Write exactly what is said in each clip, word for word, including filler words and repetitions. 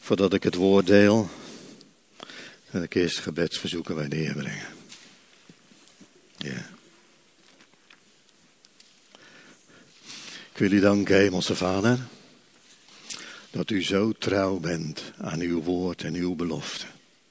Voordat ik het woord deel, wil ik eerst gebedsverzoeken bij de Heer brengen. Ja. Ik wil u danken, Hemelse Vader, dat u zo trouw bent aan uw woord en uw belofte.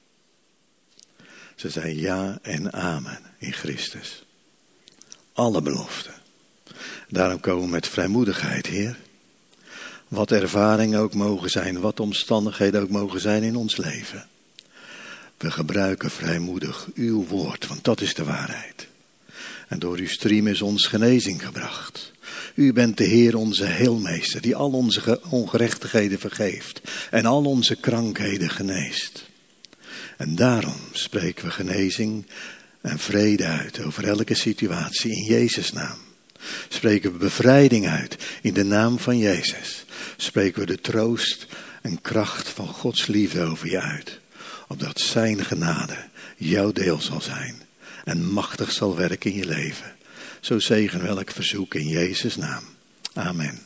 Ze zijn ja en amen in Christus. Alle beloften. Daarom komen we met vrijmoedigheid, Heer. Wat ervaringen ook mogen zijn, wat omstandigheden ook mogen zijn in ons leven. We gebruiken vrijmoedig uw woord, want dat is de waarheid. En door uw striem is ons genezing gebracht. U bent de Heer, onze heelmeester, die al onze ongerechtigheden vergeeft en al onze krankheden geneest. En daarom spreken we genezing en vrede uit over elke situatie in Jezus' naam. Spreken we bevrijding uit in de naam van Jezus. Spreken we de troost en kracht van Gods liefde over je uit. Opdat zijn genade jouw deel zal zijn en machtig zal werken in je leven. Zo zegen welk verzoek in Jezus' naam. Amen.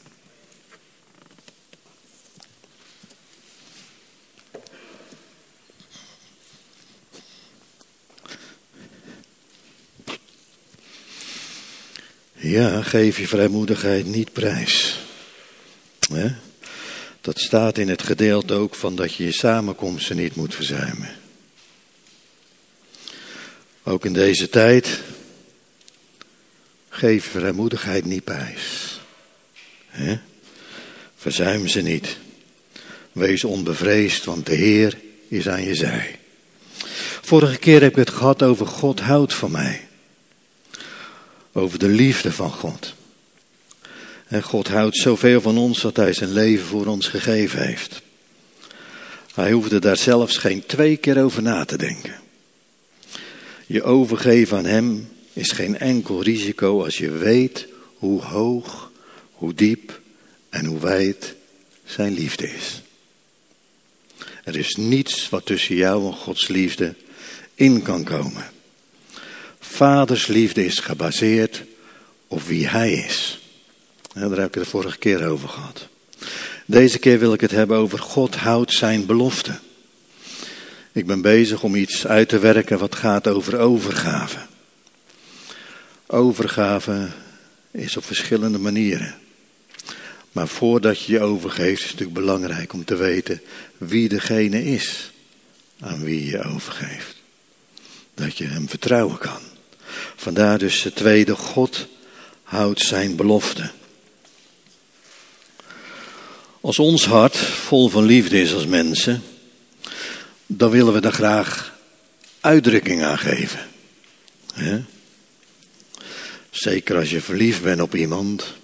Ja, geef je vrijmoedigheid niet prijs. He? Dat staat in het gedeelte ook van dat je je samenkomsten niet moet verzuimen. Ook in deze tijd, geef je vrijmoedigheid niet prijs. He? Verzuim ze niet. Wees onbevreesd, want de Heer is aan je zij. Vorige keer heb ik het gehad over God houdt van mij. Over de liefde van God. En God houdt zoveel van ons dat hij zijn leven voor ons gegeven heeft. Hij hoefde daar zelfs geen twee keer over na te denken. Je overgeven aan hem is geen enkel risico als je weet hoe hoog, hoe diep en hoe wijd zijn liefde is. Er is niets wat tussen jou en Gods liefde in kan komen. Vaders liefde is gebaseerd op wie hij is. Ja, daar heb ik het de vorige keer over gehad. Deze keer wil ik het hebben over God houdt zijn belofte. Ik ben bezig om iets uit te werken wat gaat over overgave. Overgave is op verschillende manieren. Maar voordat je je overgeeft is het natuurlijk belangrijk om te weten wie degene is aan wie je overgeeft. Dat je hem vertrouwen kan. Vandaar dus het tweede, God houdt zijn belofte. Als ons hart vol van liefde is als mensen, dan willen we daar graag uitdrukking aan geven. He? Zeker als je verliefd bent op iemand,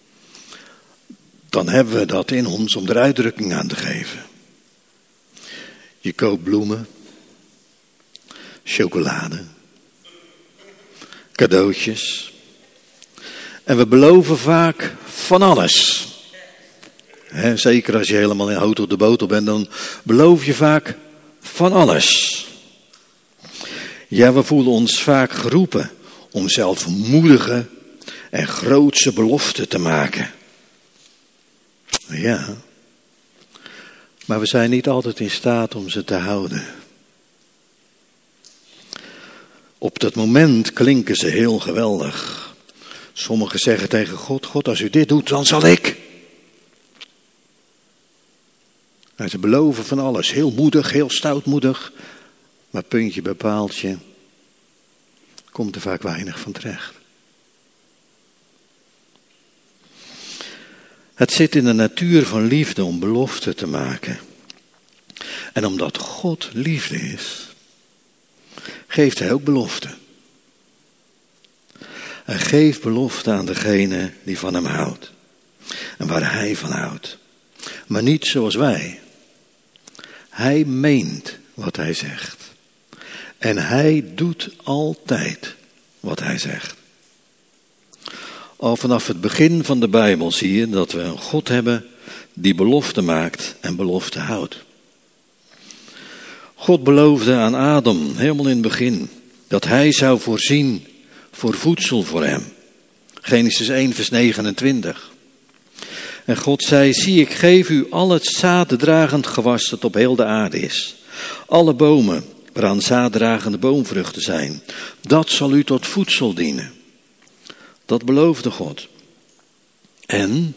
dan hebben we dat in ons om er uitdrukking aan te geven. Je koopt bloemen, chocolade, cadeautjes. En we beloven vaak van alles. He, zeker als je helemaal in hout op de botel bent, dan beloof je vaak van alles. Ja, we voelen ons vaak geroepen om zelfmoedige en grootse beloften te maken. Ja, maar we zijn niet altijd in staat om ze te houden. Op dat moment klinken ze heel geweldig. Sommigen zeggen tegen God, God, als u dit doet, dan zal ik. En ze beloven van alles, heel moedig, heel stoutmoedig. Maar puntje bij paaltje komt er vaak weinig van terecht. Het zit in de natuur van liefde om beloften te maken. En omdat God liefde is, geeft hij ook belofte. Hij geeft belofte aan degene die van hem houdt. En waar hij van houdt. Maar niet zoals wij. Hij meent wat hij zegt. En hij doet altijd wat hij zegt. Al vanaf het begin van de Bijbel zie je dat we een God hebben die belofte maakt en belofte houdt. God beloofde aan Adam, helemaal in het begin, dat hij zou voorzien voor voedsel voor hem. Genesis één vers negenentwintig. En God zei, zie, ik geef u al het zaaddragend gewas dat op heel de aarde is. Alle bomen waaraan zaaddragende boomvruchten zijn. Dat zal u tot voedsel dienen. Dat beloofde God. En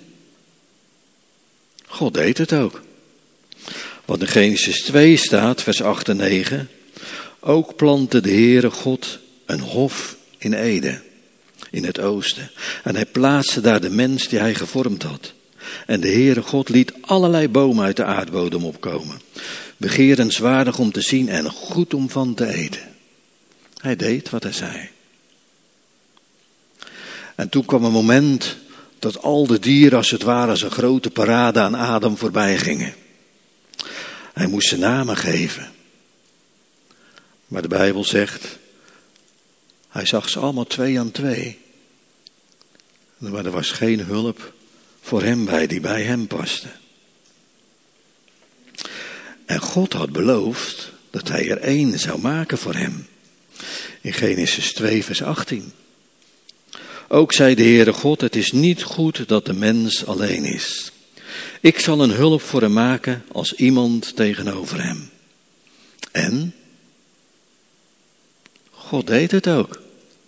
God deed het ook. Wat in Genesis twee staat, vers acht en negen. Ook plantte de Heere God een hof in Eden, in het oosten. En hij plaatste daar de mens die hij gevormd had. En de Heere God liet allerlei bomen uit de aardbodem opkomen. Begerenswaardig om te zien en goed om van te eten. Hij deed wat hij zei. En toen kwam een moment dat al de dieren als het ware als een grote parade aan Adam voorbij gingen. Hij moest ze namen geven. Maar de Bijbel zegt, hij zag ze allemaal twee aan twee. Maar er was geen hulp voor hem bij die bij hem paste. En God had beloofd dat hij er één zou maken voor hem. In Genesis twee vers achttien. Ook zei de Heere God, het is niet goed dat de mens alleen is. Ik zal een hulp voor hem maken als iemand tegenover hem. En God deed het ook.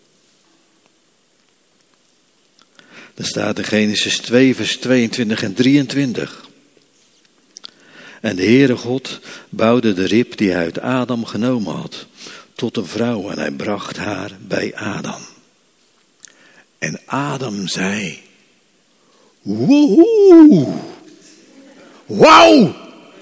Er staat in Genesis twee vers tweeëntwintig en drieëntwintig. En de Heere God bouwde de rib die hij uit Adam genomen had tot een vrouw en hij bracht haar bij Adam. En Adam zei, woehoe, wauw.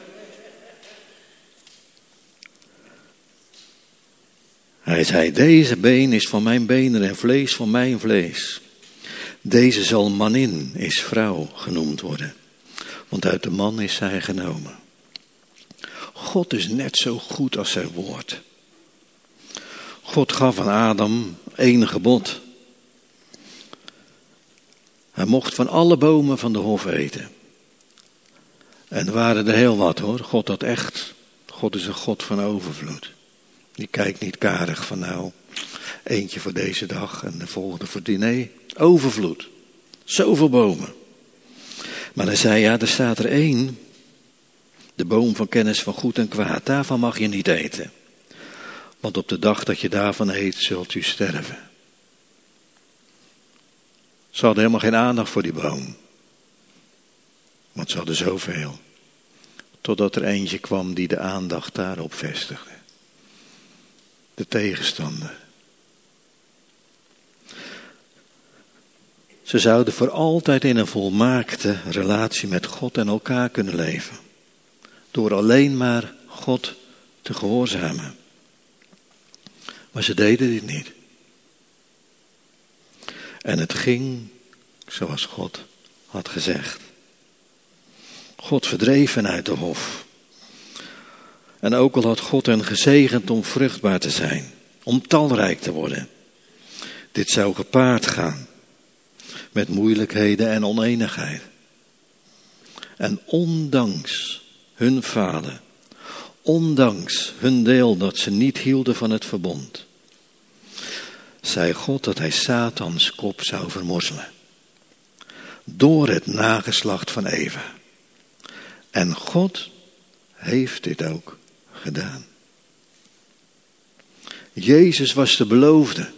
Hij zei, deze been is van mijn benen en vlees van mijn vlees. Deze zal manin, is vrouw genoemd worden. Want uit de man is zij genomen. God is net zo goed als zijn woord. God gaf aan Adam één gebod. Hij mocht van alle bomen van de hof eten. En er waren er heel wat hoor. God had echt, God is een God van overvloed. Die kijkt niet karig van nou, eentje voor deze dag en de volgende voor die. Nee, overvloed. Zoveel bomen. Maar hij zei, ja, er staat er één. De boom van kennis van goed en kwaad. Daarvan mag je niet eten. Want op de dag dat je daarvan eet, zult u sterven. Ze hadden helemaal geen aandacht voor die boom. Want ze hadden zoveel. Totdat er eentje kwam die de aandacht daarop vestigde. De tegenstander. Ze zouden voor altijd in een volmaakte relatie met God en elkaar kunnen leven. Door alleen maar God te gehoorzamen. Maar ze deden dit niet. En het ging zoals God had gezegd. God verdreef hen uit de hof. En ook al had God hen gezegend om vruchtbaar te zijn. Om talrijk te worden. Dit zou gepaard gaan. Met moeilijkheden en oneenigheid. En ondanks hun falen. Ondanks hun deel dat ze niet hielden van het verbond. Zei God dat hij Satans kop zou vermorzelen. Door het nageslacht van Eva. En God heeft dit ook gedaan. Jezus was de beloofde.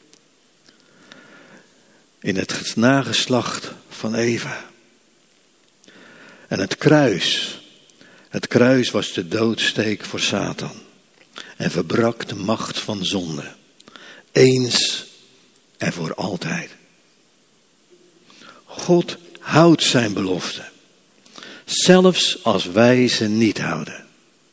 In het nageslacht van Eva. En het kruis. Het kruis was de doodsteek voor Satan. En verbrak de macht van zonde. Eens en voor altijd. God houdt zijn belofte. Zelfs als wij ze niet houden.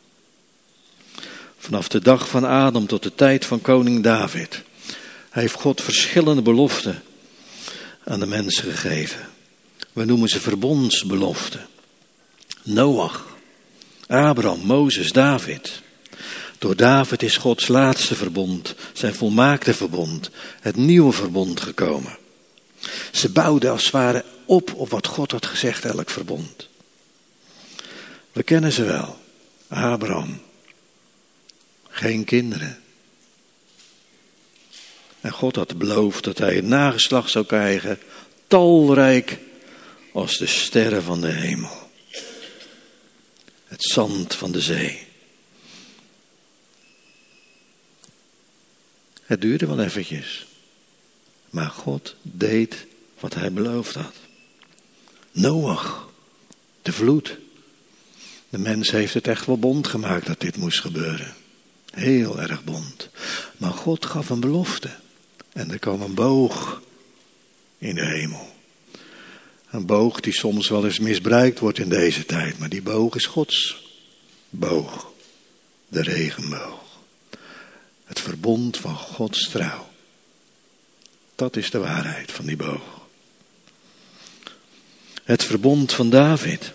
Vanaf de dag van Adam tot de tijd van koning David. Heeft God verschillende beloften aan de mensen gegeven. We noemen ze verbondsbeloften. Noach, Abraham, Mozes, David. Door David is Gods laatste verbond, zijn volmaakte verbond, het nieuwe verbond gekomen. Ze bouwden als het ware op op wat God had gezegd, elk verbond. We kennen ze wel. Abraham. Geen kinderen. En God had beloofd dat hij een nageslacht zou krijgen, talrijk als de sterren van de hemel. Het zand van de zee. Het duurde wel eventjes. Maar God deed wat hij beloofd had. Noach, de vloed. De mens heeft het echt wel bond gemaakt dat dit moest gebeuren. Heel erg bond. Maar God gaf een belofte. En er kwam een boog in de hemel. Een boog die soms wel eens misbruikt wordt in deze tijd. Maar die boog is Gods boog. De regenboog. Het verbond van Gods trouw. Dat is de waarheid van die boog. Het verbond van David.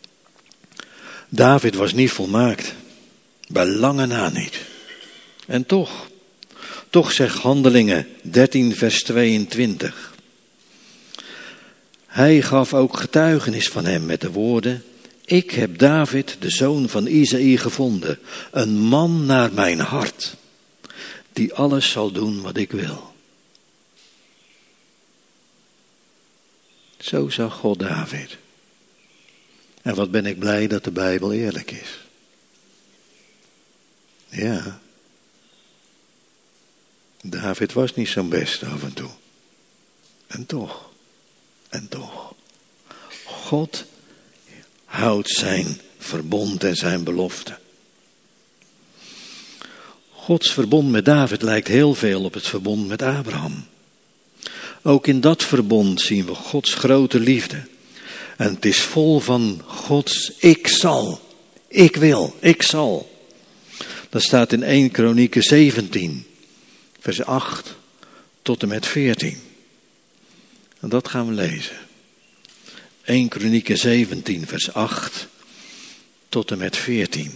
David was niet volmaakt. Bij lange na niet. En toch. Toch zegt Handelingen dertien vers tweeëntwintig. Hij gaf ook getuigenis van hem met de woorden: ik heb David, de zoon van Isaïe, gevonden. Een man naar mijn hart. Die alles zal doen wat ik wil. Zo zag God David. En wat ben ik blij dat de Bijbel eerlijk is. Ja. David was niet zo'n beste af en toe. En toch. En toch. God houdt zijn verbond en zijn belofte. Gods verbond met David lijkt heel veel op het verbond met Abraham. Ook in dat verbond zien we Gods grote liefde. En het is vol van Gods ik zal, ik wil, ik zal. Dat staat in eerste Kronieken zeventien, vers acht tot en met veertien. En dat gaan we lezen. eerste Kronieken zeventien, vers acht tot en met veertien.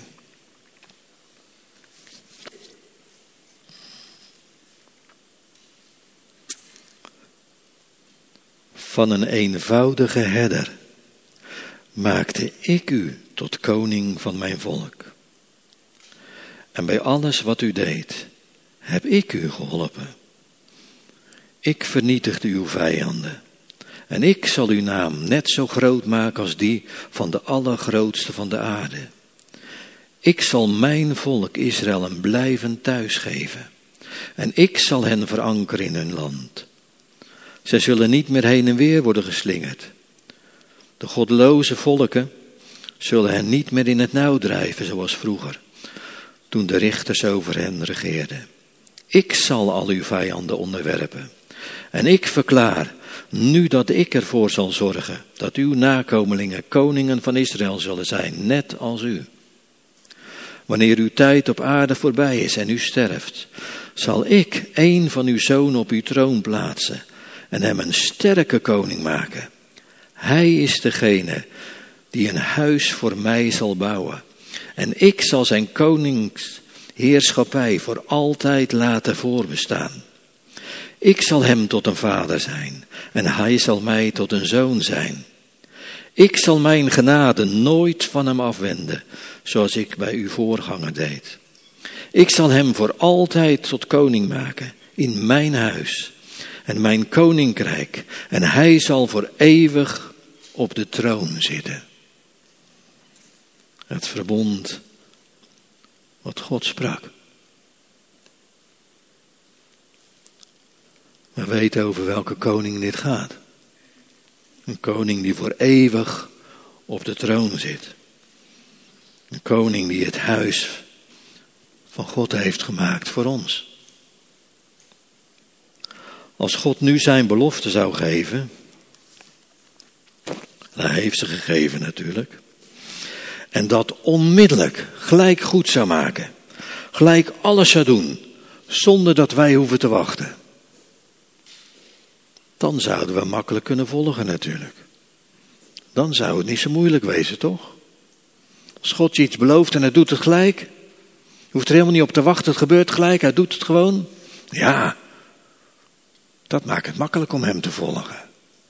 Van een eenvoudige herder maakte ik u tot koning van mijn volk. En bij alles wat u deed, heb ik u geholpen. Ik vernietigde uw vijanden. En ik zal uw naam net zo groot maken als die van de allergrootste van de aarde. Ik zal mijn volk Israël een blijvend thuis geven. En ik zal hen verankeren in hun land. Zij zullen niet meer heen en weer worden geslingerd. De goddeloze volken zullen hen niet meer in het nauw drijven zoals vroeger, toen de richters over hen regeerden. Ik zal al uw vijanden onderwerpen. En ik verklaar, nu dat ik ervoor zal zorgen, dat uw nakomelingen koningen van Israël zullen zijn, net als u. Wanneer uw tijd op aarde voorbij is en u sterft, zal ik een van uw zonen op uw troon plaatsen en hem een sterke koning maken. Hij is degene die een huis voor mij zal bouwen. En ik zal zijn koningsheerschappij voor altijd laten voorbestaan. Ik zal hem tot een vader zijn en hij zal mij tot een zoon zijn. Ik zal mijn genade nooit van hem afwenden, zoals ik bij uw voorganger deed. Ik zal hem voor altijd tot koning maken in mijn huis en mijn koninkrijk. En hij zal voor eeuwig op de troon zitten. Het verbond wat God sprak. We weten over welke koning dit gaat. Een koning die voor eeuwig op de troon zit. Een koning die het huis van God heeft gemaakt voor ons. Als God nu zijn belofte zou geven, hij heeft ze gegeven natuurlijk, en dat onmiddellijk gelijk goed zou maken, gelijk alles zou doen, zonder dat wij hoeven te wachten, dan zouden we makkelijk kunnen volgen natuurlijk. Dan zou het niet zo moeilijk wezen, toch? Als God je iets belooft en hij doet het gelijk, je hoeft er helemaal niet op te wachten, het gebeurt gelijk, hij doet het gewoon. Ja, dat maakt het makkelijk om hem te volgen.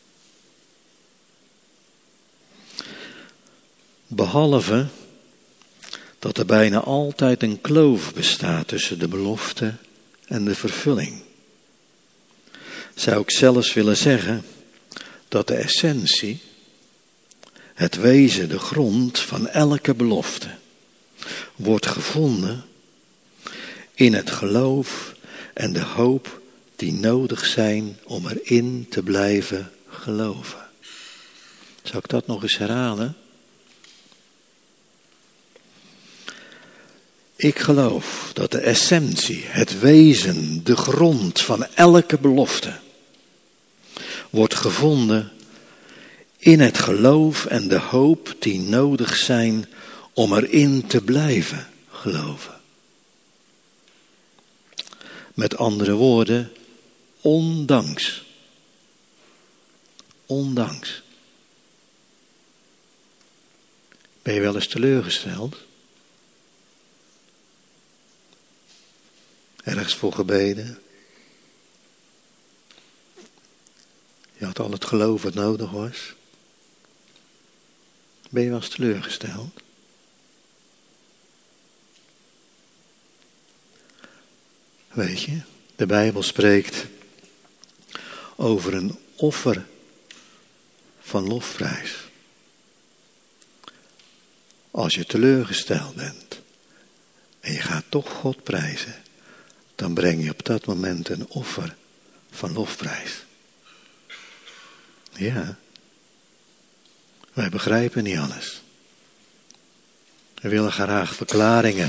Behalve dat er bijna altijd een kloof bestaat tussen de belofte en de vervulling. Zou ik zelfs willen zeggen dat de essentie het wezen, de grond van elke belofte, wordt gevonden in het geloof en de hoop die nodig zijn om erin te blijven geloven. Zal ik dat nog eens herhalen? Ik geloof dat de essentie, het wezen, de grond van elke belofte wordt gevonden in het geloof en de hoop die nodig zijn om erin te blijven geloven. Met andere woorden, ondanks. Ondanks. Ben je wel eens teleurgesteld? Ergens voor gebeden? Je had al het geloof wat nodig was. Ben je wel eens teleurgesteld? Weet je, de Bijbel spreekt over een offer van lofprijs. Als je teleurgesteld bent en je gaat toch God prijzen, dan breng je op dat moment een offer van lofprijs. Ja, wij begrijpen niet alles. We willen graag verklaringen.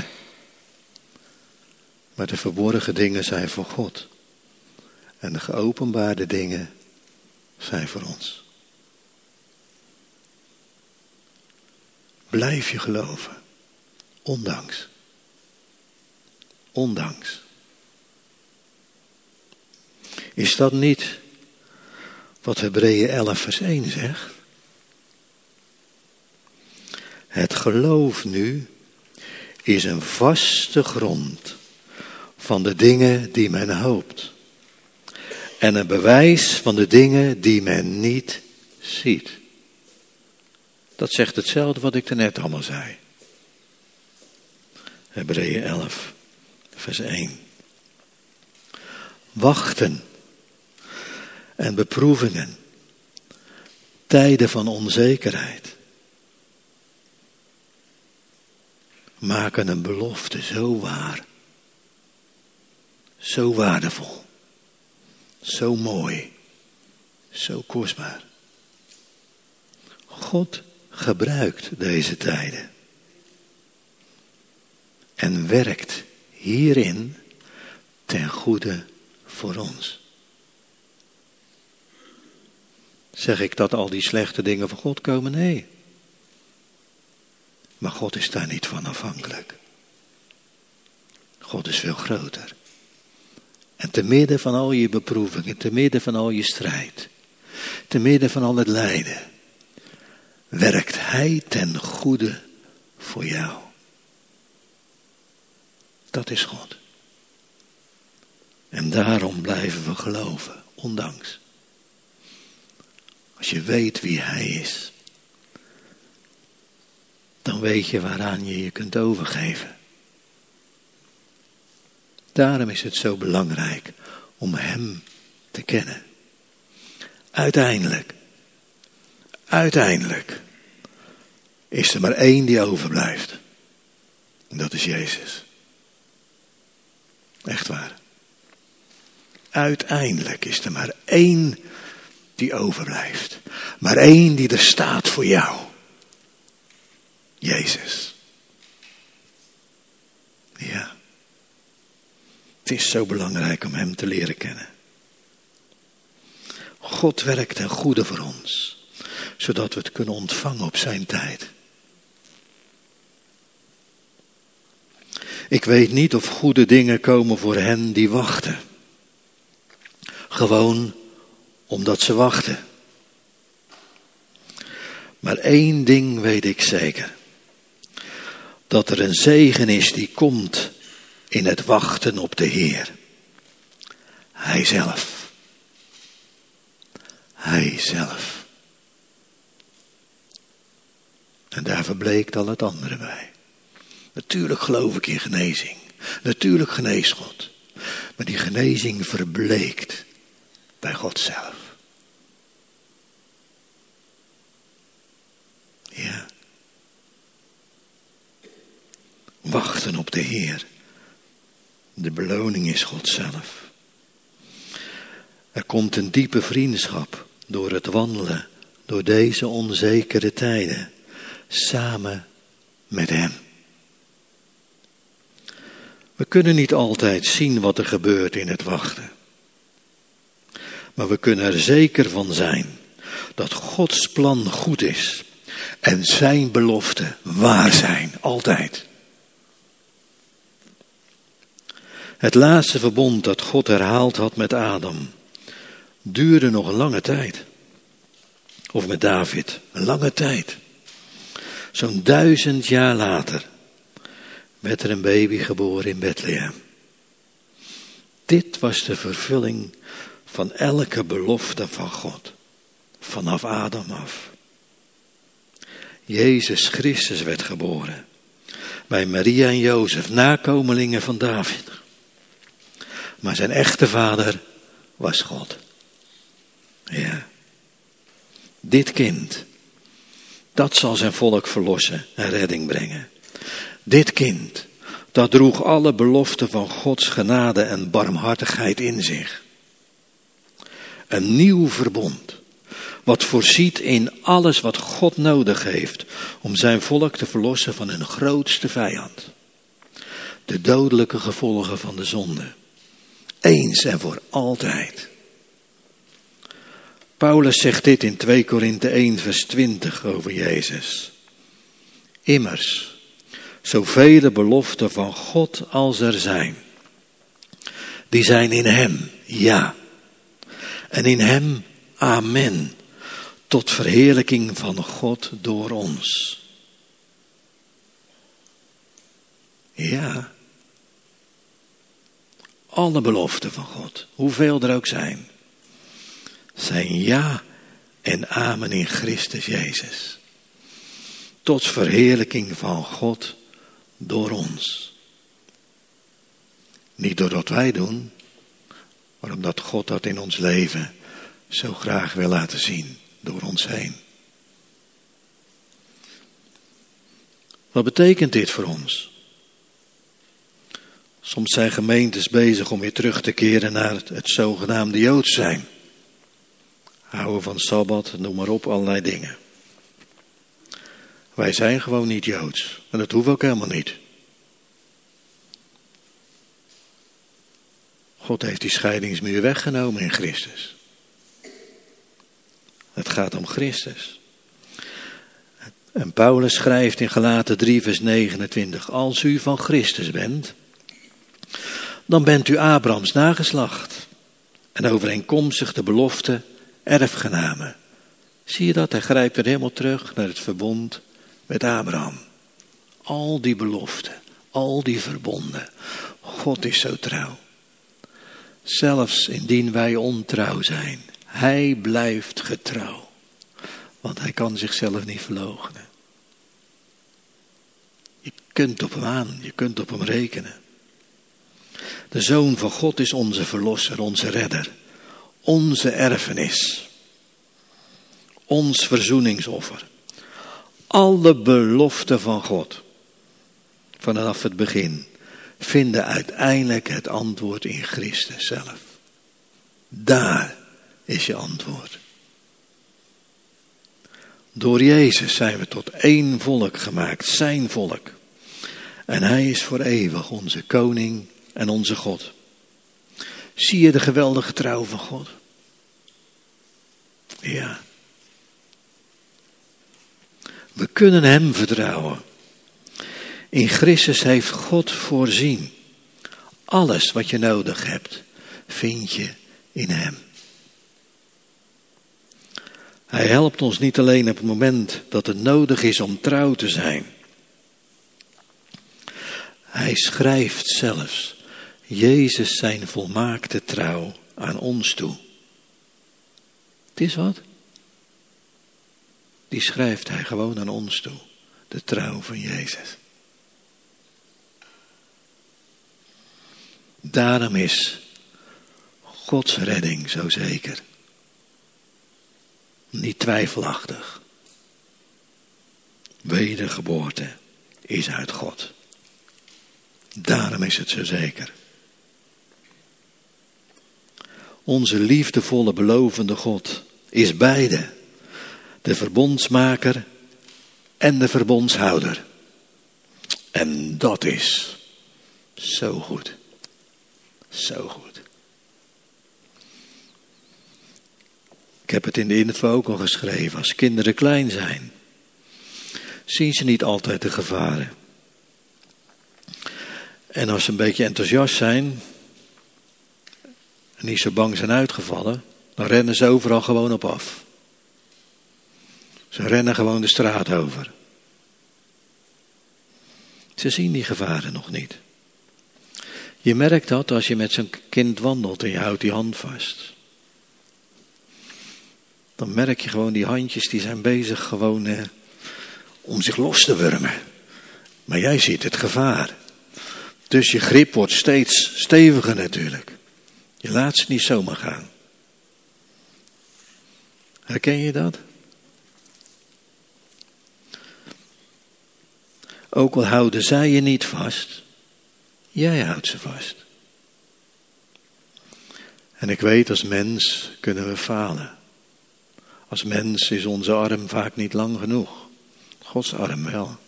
Maar de verborgen dingen zijn voor God. En de geopenbaarde dingen zijn voor ons. Blijf je geloven. Ondanks. Ondanks. Is dat niet wat Hebreeën elf vers één zegt? Het geloof nu is een vaste grond van de dingen die men hoopt. En een bewijs van de dingen die men niet ziet. Dat zegt hetzelfde wat ik daarnet allemaal zei. Hebreeën elf, vers één. Wachten en beproevingen, tijden van onzekerheid, maken een belofte zo waar, zo waardevol, zo mooi, zo kostbaar. God gebruikt deze tijden en werkt hierin ten goede voor ons. Zeg ik dat al die slechte dingen van God komen? Nee. Maar God is daar niet van afhankelijk. God is veel groter. En te midden van al je beproevingen, te midden van al je strijd, te midden van al het lijden, werkt Hij ten goede voor jou. Dat is God. En daarom blijven we geloven, ondanks. Als je weet wie Hij is, dan weet je waaraan je je kunt overgeven. Daarom is het zo belangrijk om Hem te kennen. Uiteindelijk, uiteindelijk is er maar één die overblijft. En dat is Jezus. Echt waar. Uiteindelijk is er maar één die overblijft. Maar één die er staat voor jou. Jezus. Ja. Het is zo belangrijk om Hem te leren kennen. God werkt ten goede voor ons. Zodat we het kunnen ontvangen op zijn tijd. Ik weet niet of goede dingen komen voor hen die wachten. Gewoon omdat ze wachten. Maar één ding weet ik zeker. Dat er een zegen is die komt in het wachten op de Heer. Hij zelf. Hij zelf. En daar verbleekt al het andere bij. Natuurlijk geloof ik in genezing. Natuurlijk geneest God. Maar die genezing verbleekt bij God zelf. Wachten op de Heer. De beloning is God zelf. Er komt een diepe vriendschap door het wandelen, door deze onzekere tijden, samen met Hem. We kunnen niet altijd zien wat er gebeurt in het wachten. Maar we kunnen er zeker van zijn dat Gods plan goed is en zijn beloften waar zijn, altijd. Het laatste verbond dat God herhaald had met Adam duurde nog een lange tijd. Of met David, een lange tijd. Zo'n duizend jaar later werd er een baby geboren in Bethlehem. Dit was de vervulling van elke belofte van God, vanaf Adam af. Jezus Christus werd geboren bij Maria en Jozef, nakomelingen van David. Maar zijn echte vader was God. Ja. Dit kind, dat zal zijn volk verlossen en redding brengen. Dit kind, dat droeg alle beloften van Gods genade en barmhartigheid in zich. Een nieuw verbond, wat voorziet in alles wat God nodig heeft om zijn volk te verlossen van hun grootste vijand. De dodelijke gevolgen van de zonde. Eens en voor altijd. Paulus zegt dit in twee Korinthe één vers twintig over Jezus. Immers, zoveel beloften van God als er zijn, die zijn in hem, ja. En in hem, amen, tot verheerlijking van God door ons. Ja. Alle beloften van God, hoeveel er ook zijn, zijn ja en amen in Christus Jezus. Tot verheerlijking van God door ons. Niet door wat wij doen, maar omdat God dat in ons leven zo graag wil laten zien door ons heen. Wat betekent dit voor ons? Soms zijn gemeentes bezig om weer terug te keren naar het, het zogenaamde Joods zijn. Houden van Sabbat, noem maar op, allerlei dingen. Wij zijn gewoon niet Joods. En dat hoeft ook helemaal niet. God heeft die scheidingsmuur weggenomen in Christus. Het gaat om Christus. En Paulus schrijft in Galaten drie vers negenentwintig. Als u van Christus bent, dan bent u Abrahams nageslacht. En overeenkomstig de belofte erfgenamen. Zie je dat? Hij grijpt weer helemaal terug naar het verbond met Abraham. Al die beloften, al die verbonden. God is zo trouw. Zelfs indien wij ontrouw zijn, hij blijft getrouw. Want hij kan zichzelf niet verloochenen. Je kunt op hem aan, je kunt op hem rekenen. De Zoon van God is onze verlosser, onze redder. Onze erfenis. Ons verzoeningsoffer. Alle beloften van God, vanaf het begin, vinden uiteindelijk het antwoord in Christus zelf. Daar is je antwoord. Door Jezus zijn we tot één volk gemaakt, zijn volk. En hij is voor eeuwig onze koning en onze God. Zie je de geweldige trouw van God? Ja. We kunnen hem vertrouwen. In Christus heeft God voorzien. Alles wat je nodig hebt, vind je in hem. Hij helpt ons niet alleen op het moment dat het nodig is om trouw te zijn. Hij schrijft zelfs Jezus zijn volmaakte trouw aan ons toe. Het is wat? Die schrijft hij gewoon aan ons toe. De trouw van Jezus. Daarom is Gods redding zo zeker. Niet twijfelachtig. Wedergeboorte is uit God. Daarom is het zo zeker. Onze liefdevolle belovende God is beide. De verbondsmaker en de verbondshouder. En dat is zo goed. Zo goed. Ik heb het in de info ook al geschreven. Als kinderen klein zijn, zien ze niet altijd de gevaren. En als ze een beetje enthousiast zijn en niet zo bang zijn uitgevallen, dan rennen ze overal gewoon op af. Ze rennen gewoon de straat over. Ze zien die gevaren nog niet. Je merkt dat als je met zo'n kind wandelt en je houdt die hand vast. Dan merk je gewoon die handjes die zijn bezig gewoon eh, om zich los te wurmen. Maar jij ziet het gevaar. Dus je grip wordt steeds steviger natuurlijk. Je laat ze niet zomaar gaan. Herken je dat? Ook al houden zij je niet vast, jij houdt ze vast. En ik weet, als mens kunnen we falen. Als mens is onze arm vaak niet lang genoeg. Gods arm wel.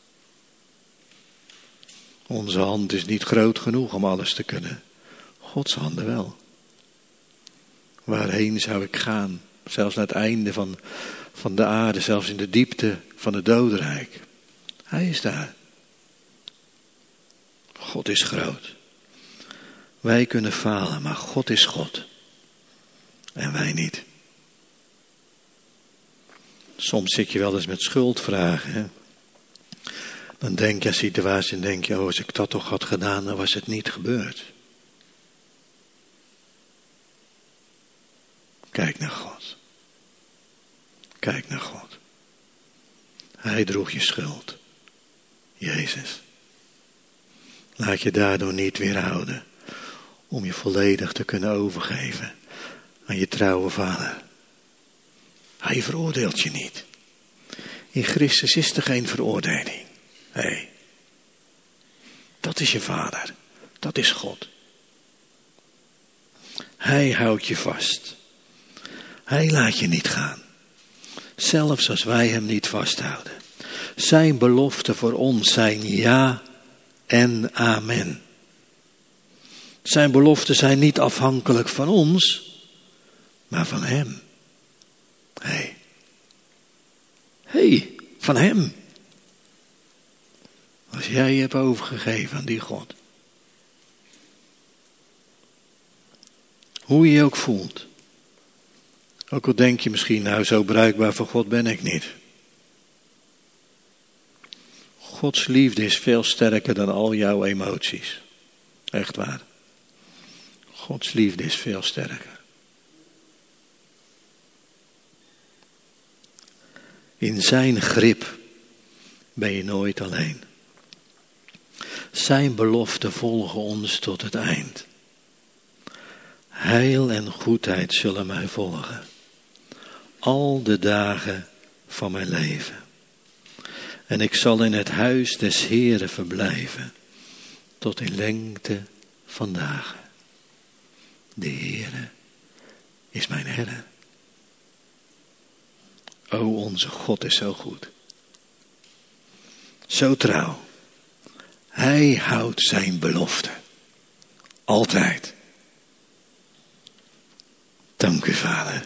Onze hand is niet groot genoeg om alles te kunnen. Gods handen wel. Waarheen zou ik gaan? Zelfs naar het einde van, van de aarde, zelfs in de diepte van het dodenrijk. Hij is daar. God is groot. Wij kunnen falen, maar God is God. En wij niet. Soms zit je wel eens met schuldvragen. Hè? Dan denk je aan situaties en denk je, oh, als ik dat toch had gedaan, dan was het niet gebeurd. Kijk naar God. Kijk naar God. Hij droeg je schuld. Jezus. Laat je daardoor niet weerhouden om je volledig te kunnen overgeven aan je trouwe Vader. Hij veroordeelt je niet. In Christus is er geen veroordeling. Nee. Dat is je Vader. Dat is God. Hij houdt je vast. Hij laat je niet gaan. Zelfs als wij hem niet vasthouden. Zijn beloften voor ons zijn ja en amen. Zijn beloften zijn niet afhankelijk van ons, maar van hem. Hé. Hey. Hé, hey, van hem. Als jij je hebt overgegeven aan die God. Hoe je je ook voelt. Ook al denk je misschien, nou zo bruikbaar voor God ben ik niet. Gods liefde is veel sterker dan al jouw emoties. Echt waar. Gods liefde is veel sterker. In zijn grip ben je nooit alleen. Zijn beloften volgen ons tot het eind. Heil en goedheid zullen mij volgen. Al de dagen van mijn leven. En ik zal in het huis des Heeren verblijven. Tot in lengte van dagen. De Heere is mijn herder. O, onze God is zo goed. Zo trouw. Hij houdt zijn belofte. Altijd. Dank u, Vader.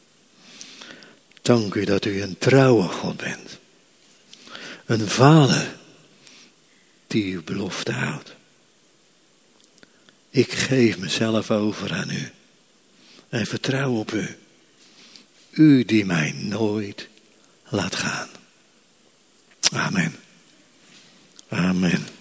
Dank u dat u een trouwe God bent. Een Vader die uw belofte houdt. Ik geef mezelf over aan u. En vertrouw op u. U die mij nooit laat gaan. Amen. Amen.